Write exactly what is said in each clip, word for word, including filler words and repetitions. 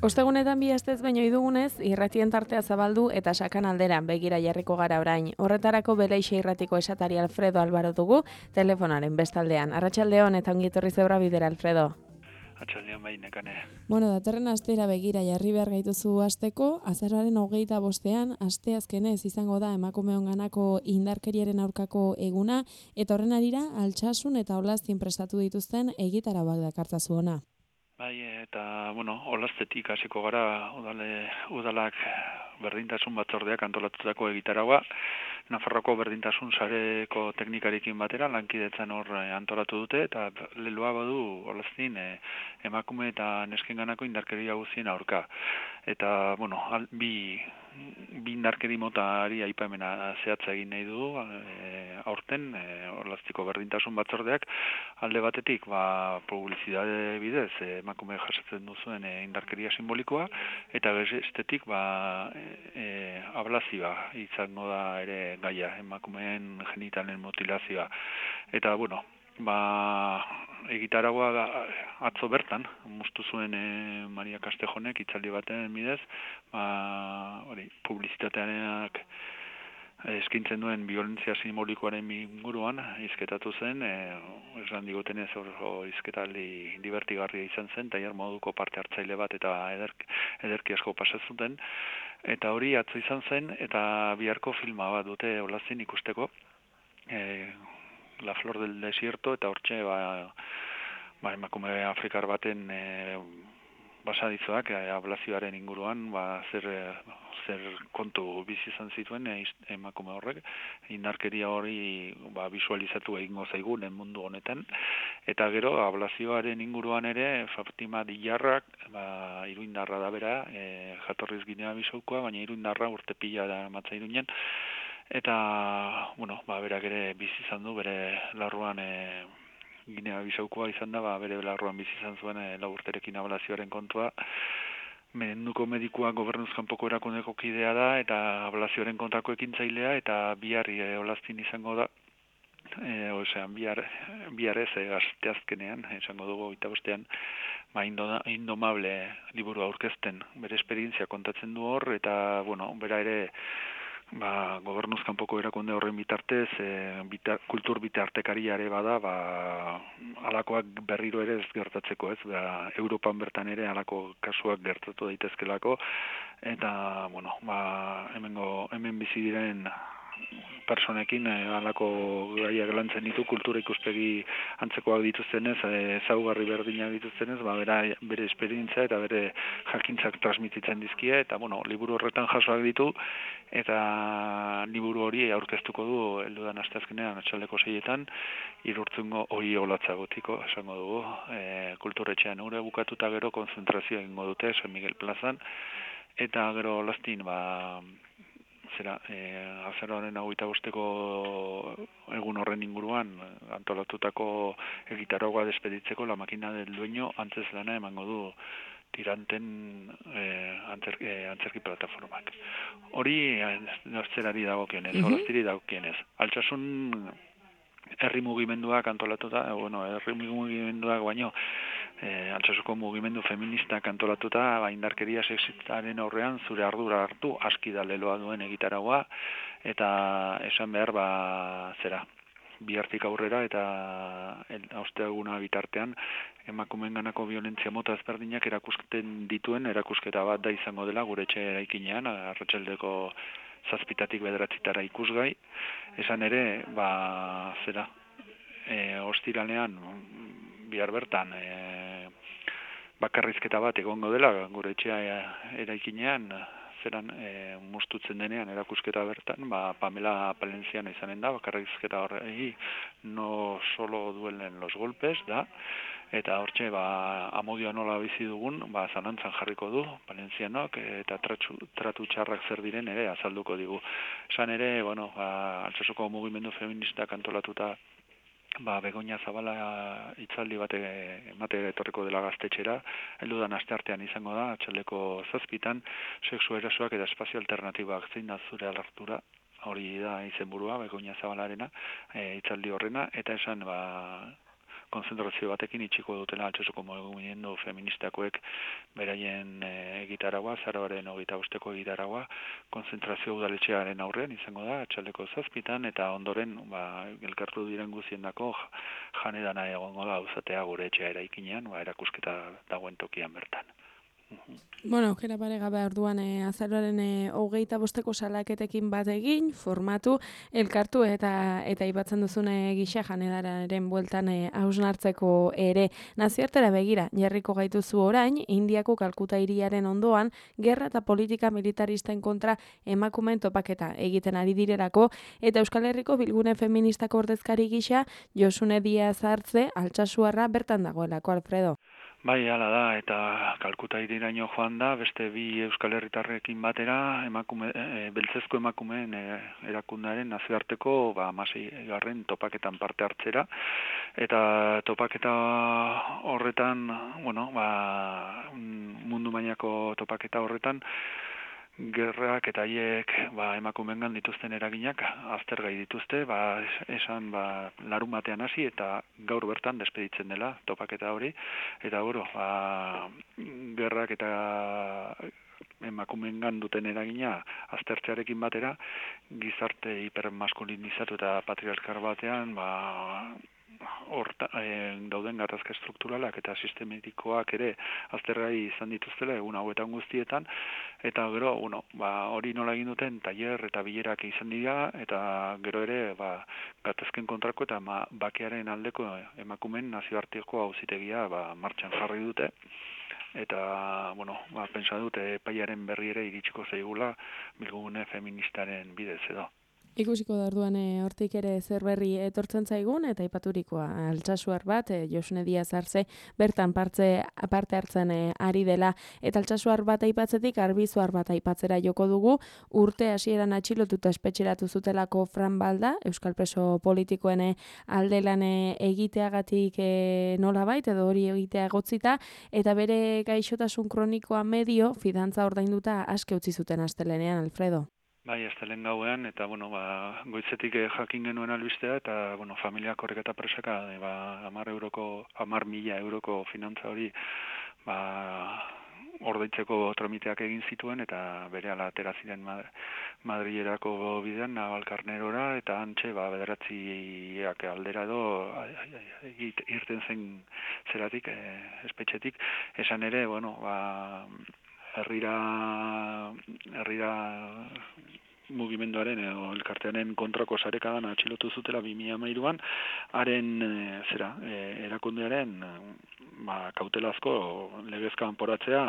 Ostegunetan bi astez baino idugunez, irratien tartea zabaldu eta sakan aldera begira jarriko gara orain. Horretarako Beleixe irratiko esatari Alfredo Albaro dugu, telefonaren bestaldean. Arratsaldeon eta ongi etorri zebra bidera, Alfredo. Atxaldean bai, nekane. Bueno, datorren astera begira jarri behar gaituzu hasteko, azaroaren hogeita bostean, aste azkenez izango da emakumeon ganako indarkeriaren aurkako eguna, eta horren arira, altsasun eta olaztien prestatu dituzten egitarauak dakartzazu ona. Bai, eta, bueno, olaztetik hasiko gara, udale, udalak berdintasun batzordeak antolatutako egitaraua, Nafarroko berdintasun sareko teknikarekin batera, lankidetzan hor antolatu dute, eta leloa badu olaztin eh, emakume eta neskenganako indarkeria guztien aurka. Eta, bueno, al, bi, bi indarkeri motari aipamena zehatza egin nahi du, e, aurten, e, olaztiko berdintasun batzordeak, alde batetik, ba, publizidade bidez, e, emakume jasatzen duzuen e, indarkeria simbolikoa, eta bestetik, ba, e, ablazioa izango da ere gaia, emakumeen genitalen mutilazioa. Eta, bueno, ba, egitaragua atzo bertan, mustu zuen e, Maria Castejonek itzaldi baten bidez, ba, hori, publizitatearenak eskintzen duen violentzia simbolikoaren inguruan hizketatu zen, e, esan digutenez oso hizketaldi divertigarria izan zen, tailer moduko parte hartzaile bat eta ederk, ederki asko pasatzuten, eta hori atzo izan zen, eta biharko filma bat dute olazten ikusteko, e, La Flor del Desierto, eta hortxe, ba, ba emakume afrikar baten e, basaditzoak e, ablazioaren inguruan, ba, zer, zer kontu bizi izan zituen e, emakume horrek, indarkeria hori ba, visualizatu egingo zaigun mundu honetan, eta gero ablazioaren inguruan ere Fatima Dillarrak, ba, iruindarra da bera, e, jatorriz Ginea Bisaukoa, baina iruindarra urte pila da matza Iruinen, eta, bueno, ba, berak ere bizi izan du, bere larruan e, Ginea Bisaukoa izan da, ba, bere larruan bizi izan zuen e, lau urterekin ablazioaren kontua. Menduko medikua gobernuz kanpoko erakundeko kidea da, eta ablazioaren kontrako ekintzailea, eta bihar e, olaztin izango da, e, ozean, bihar, bihar ez, e, asteazkenean, esango dugu, eta bostean, ba, indomable liburu aurkezten, bere esperientzia kontatzen du hor, eta, bueno, bera ere, ba, gobernuz kanpoko erakunde horren bitartez, e, bitar, kultur bitartekariare bada, ba, alakoak berriro ere ez gertatzeko, ez, ba, Europan bertan ere alako kasuak gertatu daitezkelako, eta, bueno, ba, hemengo, hemen bizi diren personekin e, alako gaiak lantzen ditu, kultura ikuspegi antzekoak dituztenez, ezaugarri berdinak dituztenez, ba, bera, bere esperientzia eta bere jakintzak transmititzen dizkie, eta, bueno, liburu horretan jasoak ditu, eta liburu hori aurkeztuko du heldudan asteazkenean atxaldeko seietan, irurtzungo hori olatza gotiko, esango dugu, e, kulturetxean ure bukatuta gero konzentrazioa egingo dute, San Miguel plazan, eta gero lastin, ba, zera, e, azaroaren hogeita bosteko egun horren inguruan antolatutako egitaragoa despeditzeko La Máquina del Dueño antzez lana emango du tiranten e, antzer, e, antzerki plataformak. Hori zerari dagokionez, mm-hmm. Olaztiri dagokionez. Altsasun herri mugimenduak antolatuta, e, bueno, herri mugimenduak baino, E, altsasuko mugimendu feministak antolatuta, ba, indarkeria sexistaren aurrean zure ardura hartu, aski da leloa duen egitaragoa, eta esan behar, ba, zera, bihartik aurrera eta osteguna bitartean emakumeenganako violentzia mota ezberdinak erakusten dituen erakusketa bat da izango dela gure etxe eraikinean, arratsaldeko zazpitatik bederatzitara ikusgai, esan ere, ba, zera, e, ostiralean, bihar bertan, e, bakarrizketa bat egongo dela, gure etxea eraikinean, zeran e, mustutzen denean erakusketa bertan, ba, Pamela Palenciano izanen da, bakarrizketa horrei no solo duelen los golpes, da, eta hortxe, ba, amodioa nola bizi dugun, ba, zalantzan jarriko du, Palencianok, eta tratu, tratu txarrak zer diren ere azalduko digu. Esan ere, bueno, ba, altsasuko mugimendu feministak antolatuta, ba, Begoña Zabala hitzaldi bate emate etorriko dela Gaztetxera, heldudan asteartean izango da, atxaldeko zazpitan, sexu erasoak eta espazio alternatibak zein da zure alartura, hori da izenburua, Begoña Zabalarena, hitzaldi horrena, eta esan, ba, konzentrazio batekin itxiko dutela Altsasuko mugimendu feministakoek beraien e, egitaragua, azaroaren hogeita bosteko egitaragua, konzentrazio udaletxearen aurrean izango da, atxaldeko zazpitan, eta ondoren ba, elkartu diren guziendako janedana egongo da uzatea gure etxea eraikinean, ba, erakusketa dagoen tokian bertan. Bueno, aukera paregabe orduan e, azaroaren e, hogeita bosteko salaketekin bat egin, formatu, elkartu eta eta aipatzen duzune gisa janedararen bueltan e, hausnartzeko ere. Nazioartera begira, jarriko gaituzu orain, Indiako Kalkuta hiriaren ondoan, gerra eta politika militaristen kontra emakumeen topaketa egiten ari direlako, eta Euskal Herriko bilgune feministako ordezkari gisa, Josune Diaz Artze, Altsasuarra bertan dagoelako, Alfredo. Bai, hala da, eta Kalkuta hiriraino joan da, beste bi Euskal Herritarrekin batera, emakume, e, beltzezko emakumeen e, erakundaren nazioarteko ba, hamaseigarren topaketan parte hartzera, eta topaketa horretan, bueno, ba, mundu mailako topaketa horretan, gerrak eta haiek ba, emakumeengan dituzten eraginak aztergai dituzte, ba, esan ba, larun batean hasi eta gaur bertan despeditzen dela topaketa hori, eta gero, ba, gerrak eta emakumeengan duten eragina aztertzearekin batera, gizarte hipermaskulinizatu eta patriarkar batean, ba, horta, e, dauden gatazka estrukturalak eta sistematikoak ere aztergai izan dituztela egun hauetan guztietan, eta gero, bueno, ba, hori nola egin duten tailer eta bilerak izan dira, eta gero ere ba, gatazken kontrako eta ma, bakearen aldeko emakumeen nazioarteko auzitegia ba, martxan jarri dute, eta, bueno, ba, pentsa dute epaiaren berri ere iritsiko zaigula bilgune feministaren bidez edo. Ikusiko da orduan e, hortik ere zer berri etortzen zaigun eta aipaturikoa Altsasuar bat, e, Josune Diaz Artze bertan partze, parte hartzen e, ari dela, eta Altsasuar bat aipatzetik Arbizuar bat aipatzera joko dugu, urte hasieran atxilotuta espetxeratu zutelako Fran Balda, euskal preso politikoen alde lan egiteagatik e, nolabait edo hori egitea egotzita, eta bere gaixotasun kronikoa medio fidantza ordainduta aske utzi zuten astelenean, Alfredo. Bai, astelen gauean, eta, bueno, ba, goitzetik jakin genuen albistea, eta, bueno, familiak horrek eta presaka, e, ba, amar euroko, amar mila euroko finantza hori, ba, ordeitzeko tramiteak egin zituen, eta berehala atera ziren Madrilerako bidean, Navalkarnerora, eta antxe, ba, bederatziak aldera edo, irten zen zeratik, e, espetxetik, esan ere, bueno, ba, herrira herrira mugimenduaren edo elkartearen kontrako sarekadan atxilotu zutela bi mila hamairuan, haren e, zera, e, erakundearen ba, kautelazko legez kanporatzea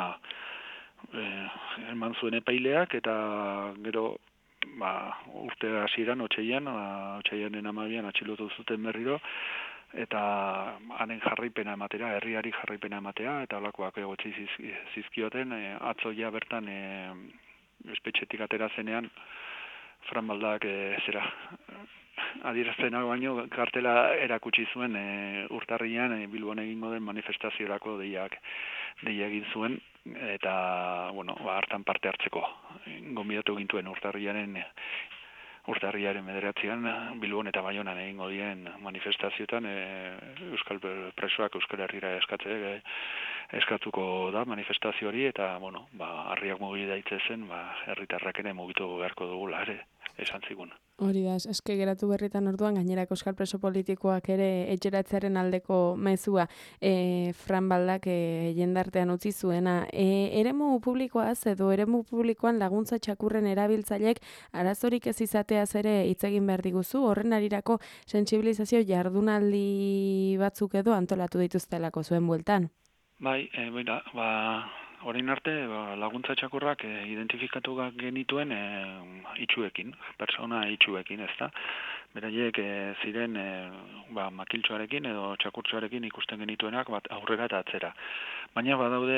e, eman zuen epaileak, eta gero ba, urte hasieran otsailean, ba, otsailaren hamabian atxilotu zuten berriro, eta haren jarraipena ematera, herriari jarraipena ematea, eta holakoak egotzi zizkioten, e, atzoia bertan e, espetxetik atera zenean, Fran Baldak e, zera, adierazpenak baino kartela erakutsi zuen e, urtarrian e, Bilbon egingo den manifestaziorako deiak deia egin zuen, eta, bueno, ba, hartan parte hartzeko. Gonbidatu gintuen urtarriaren Urtarriaren bederatzian Bilbon eta Baionan egingo dien manifestazioetan e, euskal presoak Euskal Herrira eskatze e, eskatuko da manifestazio hori, eta, bueno, ba, harriak mugi daitzezen, ba, herritarrak ere mugitu beharko dugula ere, esan zigun. Hori da, eske geratu berritan orduan gainerako euskal preso politikoak ere etxeratzearen aldeko mezua e, Fran Baldak e, jendartean utzi zuena. E, eremu publikoaz edo eremu publikoan laguntza txakurren erabiltzaileek arazorik ez izateaz ere hitz egin behar diguzu, horren arirako sentsibilizazio jardunaldi batzuk edo antolatu dituztelako zuen bueltan. Bai, e, baina, ba, orain arte ba, laguntza txakurrak e, identifikatu genituen e, itxuekin, persona itxuekin, ezta? Beraiek e, ziren e, ba, makiltxoarekin edo txakurtxoarekin ikusten genituenak bat aurrera eta atzera. Baina badaude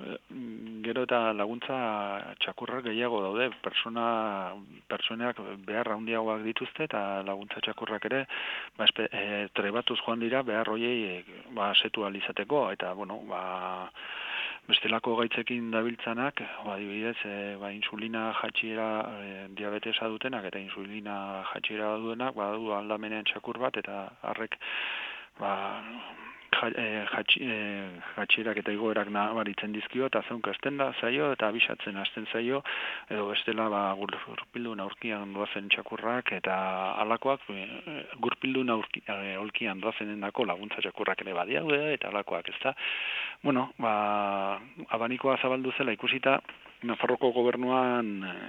gero eta laguntza txakurrak gehiago daude, persona personeak behar handiagoak dituzte, eta laguntza txakurrak ere ba, espe, e, trebatuz joan dira behar hoiei ba, setu alizateko, eta bueno, ba, bestelako gaitzekin dabiltzanak, ba, adibidez, e, ba, insulina jatxiera e, diabetesa dutenak eta insulina jatxiera duenak, ba, du aldamenean txakur bat, eta harrek ba, jatxierak eta igoerak nabaritzen dizkio, eta zeunk hasten da zaio, eta abisatzen hasten zaio, edo bestela ba, gurpildun aurkian doazen txakurrak, eta alakoak gurpildun aurkian doazen dako laguntza txakurrak ere badiaude, eta alakoak ez da. Bueno, ba, abanikoa zabaldu zela ikusita, Nafarroko gobernuan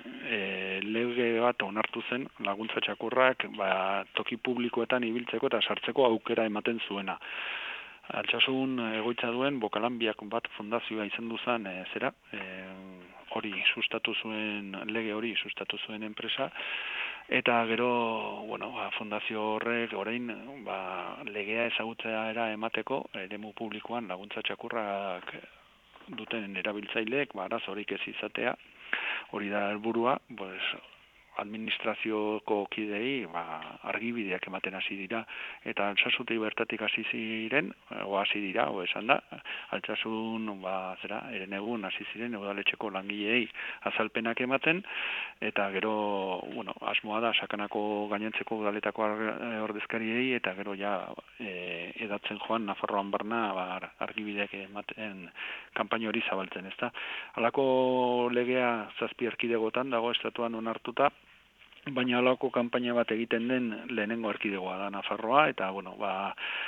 e, lege bat onartu zen laguntza txakurrak ba, toki publikoetan ibiltzeko eta sartzeko aukera ematen zuena. Altsasun egoitza duen Bokalanbiak bat fundazioa izandu zen e, zera, e, hori sustatu zuen, lege hori sustatu zuen enpresa, eta gero, bueno, ba, fundazio horrek orain ba, legea ezagutzera emateko eremu publikoan laguntza txakurrak duten erabiltzaileek, ba, arazorik ez izatea, hori da helburua, pues, administrazioko kidei ba, argibideak ematen hasi dira, eta Altsasutik bertatik hasi ziren, o hasi dira, o esan da, Altsasun, ba, zera, eren egun hasi ziren, udaletxeko langileei azalpenak ematen, eta gero, bueno, asmoa da, sakanako gainentzeko udaletako ordezkariei, eta gero ja e, edatzen joan Nafarroan barna ba, argibideak ematen kanpaina hori zabaltzen, ezta. Halako legea zazpi erkidegotan dago estatuan onartuta, baina halako kanpaina bat egiten den lehenengo erkidegoa da Nafarroa, eta bueno, ba,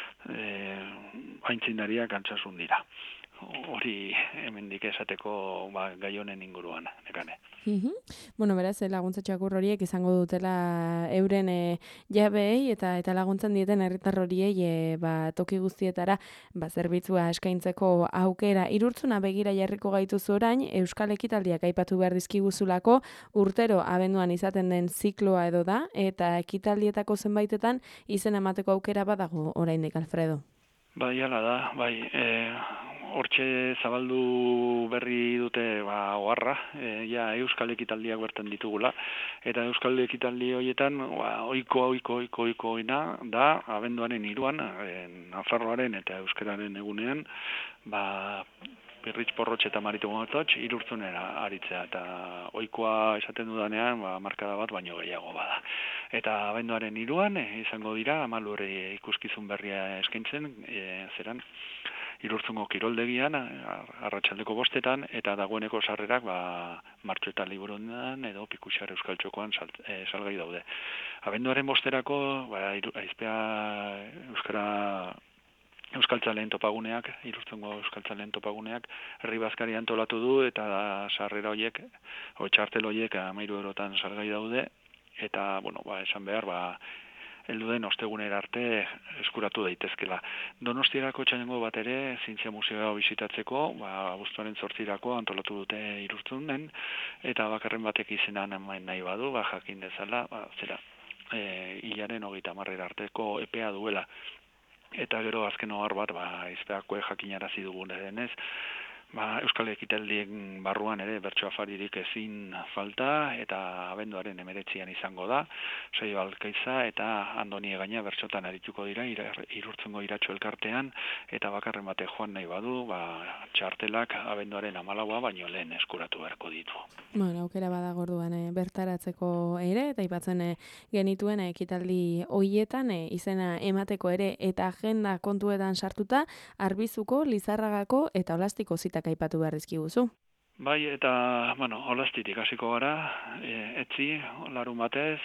e, aintzindariak Altsasun dira. Hori hemendik esateko ba, gai honen inguruan, nekane. Mhm. Bueno, beraz, laguntza txakur horiek izango dutela euren e, jabeei eta eta laguntzen dieten herritar horiei e, ba, toki guztietara ba, zerbitzua eskaintzeko aukera. Irurtzuna begira jarriko gaituzu orain, Euskal Ekitaldiak aipatu behar dizkiguzulako urtero abenduan izaten den zikloa edo da, eta ekitaldietako zenbaitetan izen emateko aukera badago oraindik, Alfredo. Bai, hala da, bai, e, hortxe zabaldu berri dute ba, oharra, e, ja Euskal Ekitaldiak bertan ditugula, eta Euskal Ekitaldi horietan ba, oiko, oiko, oiko, oikoina da, abenduaren hiruan, e, Nafarroaren eta Euskararen egunean, ba, Pirritx, Porrotx eta Maritu Mototx Irurtzunera aritzea, eta ohikoa esaten dudanean, ba, markada bat baino gehiago bada. Eta abenduaren hiruan e, izango dira, amalur e, ikuskizun berria eskaintzen, e, zeran, Irurtzungo kiroldegian, arratsaldeko bostetan, eta dagoeneko sarrerak ba, Martxo eta Liburundan edo Pikuxar Euskal Txokoan sal, e, salgai daude. Abenduaren bosterako, ba, aizpea Euskara Euskaltzaleen topaguneak, Irurtzungo Euskaltzaleen topaguneak, herri bazkari antolatu du, eta da, sarrera horiek, o txartel horiek amairu eurotan salgai daude, eta, bueno, ba, esan behar, ba, heldu den ostegunera arte eskuratu daitezkela. Donostierako txanengo bat ere, Zientzia Museoa bisitatzeko, ba, abuztuaren zortzirako antolatu dute Irurtzunen, eta bakarren batek izenan nahi badu, ba, jakin dezala, ba, zera, e, hilaren hogeita hamarrera arteko epea duela. Eta gero azken ohar bat, ba, izpeakoe jakinarazi dugun denez, ba, Euskal Ekitaldien barruan ere bertso afaririk ezin falta, eta abenduaren hemeretzian izango da, Saio Alkaiza eta Andoni Egaina bertsotan arituko dira, Irurtzungo Iratxo elkartean, eta bakarren bate joan nahi badu, ba, txartelak abenduaren hamalaua baino lehen eskuratu beharko ditu. Bueno, aukera badago orduan e, bertaratzeko ere, eta aipatzen e, genituen e, ekitaldi hoietan e, izena emateko ere, eta agenda kontuetan sartuta, Arbizuko, Lizarragako eta Olastiko zitak aipatu behar dizkiguzu. Bai, eta, bueno, Olastitik hasiko gara, e, etzi, larun batez,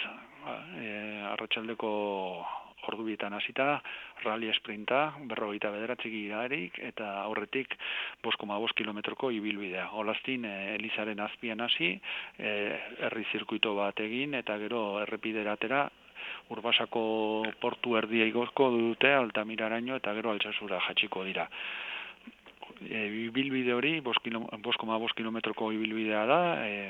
e, arratsaldeko ordubietan hasita, rally sprinta, berrogeita bederatzi gidarik, eta aurretik bost koma bost kilometroko ibilbidea. Olastin, e, Elizaren azpian hasi, e, herri zirkuito bat egin, eta gero errepideratera, Urbasako portu erdia igozko dute, Altamiraraino, eta gero Altsasura jatxiko dira. E, ibilbide hori, bost koma bost kilometroko ibilbidea da,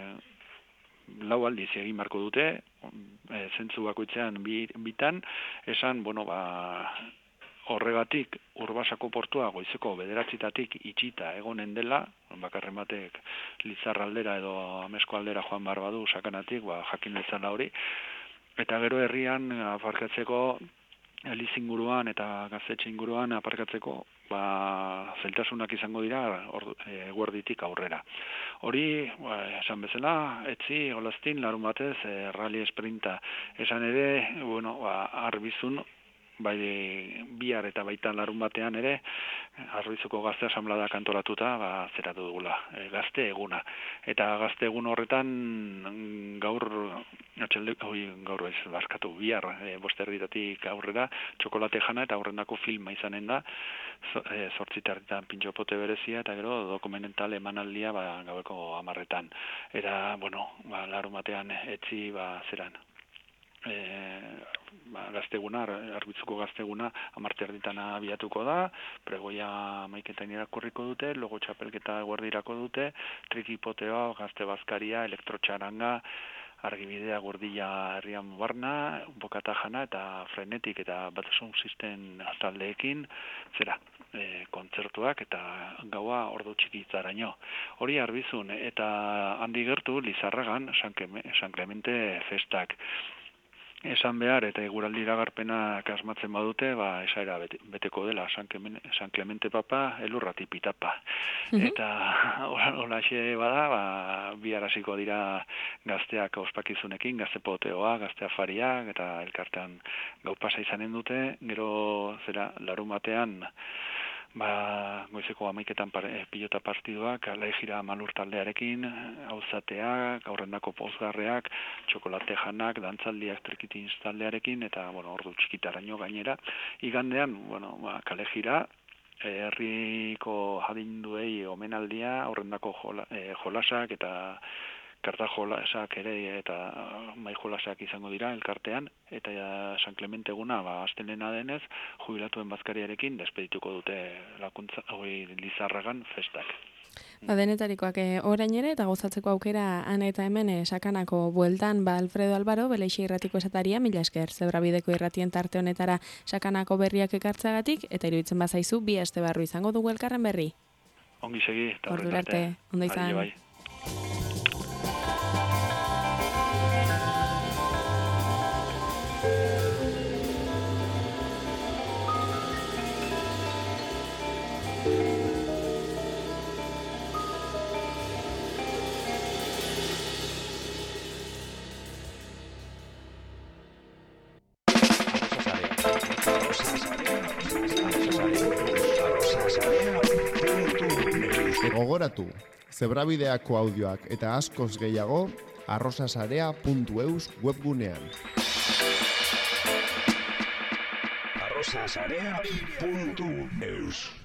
e, lau aldiz egin marko dute, e, zentzu bakoitzean bi, bitan, esan, bueno, ba, horregatik Urbasako portua goizeko bederatzitatik itxita egonen dela, bakarren batek Lizarra aldera edo Amesko aldera joan behar badu sakanatik, ba, jakin dezala hori, eta gero herrian aparkatzeko Eliz inguruan eta Gaztetxe inguruan aparkatzeko ba, zeltasunak izango dira e, guerditik aurrera. Hori, ba, esan bezala, etzi, Olastin, larun batez, e, rally sprinta. Esan ere, bueno, ba, Arbizun, bai bihar eta baita larun batean ere, Arbizuko Gazte Asanbladak antolatuta, ba, zeratu dugula, e, gazte eguna. Eta gazte egun horretan gaur, atxalde, oi, gaur ez, barkatu, bihar, e, boste erditatik aurrera, txokolate jana eta aurrendako filma izanen da, zortzitarritan pintxopote berezia, eta gero dokumental emanaldia ba, gaueko amarretan. Eta, bueno, ba, larun batean etzi, ba, zeran, E, ba, gazteguna, Arbizuko gazteguna amarte erditan abiatuko da, pregoia maiketan irakurriko dute, logo txapelketa guardirako dute, trikipoteoa, gazte bazkaria, elektrotxaranga, argibidea gordila herrian barna, bokata jana eta frenetik eta batasun sistem taldeekin, zera, e, kontzertuak eta gaua ordu txikitzaraino. Hori Arbizun, eta handi gertu Lizarragan San Clemente festak. Esan behar eta eguraldi iragarpenak asmatzen badute, ba, esaera beteko dela San Clemente papa, elurrati pitapa. Uh-huh. Eta holaxe bada, ba, bihar hasiko dira gazteak ospakizunekin, gazte poteoa, gazte afariak, eta elkartean gau pasa izanen dute, gero zera larun batean, ba, goizeko amaiketan pare, pilota partiduak, Alejira Malur taldearekin, auzateak, aurrendako pozgarreak, txokolate janak, dantzaldiak trikitins taldearekin, eta, bueno, ordu txikitaraino gainera. Igandean, bueno, ba, Kalejira, herriko jadinduei omenaldia, aurrendako jola, eh, jolasak eta karta jolasak ere eta mai jolasak izango dira elkartean, eta ja, San Clemente eguna, ba, astelena denez, jubilatuen bazkariarekin despedituko dute lakuntza, hori Lizarragan festak. Ba, denetarikoak eh, orain ere, eta gozatzeko aukera han eta hemen eh, sakanako bueltan, ba, Alfredo Albaro, Beleixe irratiko esataria, mila esker, Zebrabideko irratien tarte honetara sakanako berriak ekartzagatik, eta iruditzen bazaizu, bi aste barru izango dugu elkarren berri. Ongi segi, eta horren arte. Ondo izan. Bai, bai. Gogoratu, Zebrabideako audioak eta askoz gehiago arrosasarea puntu eus webgunean. arrosasarea puntu eus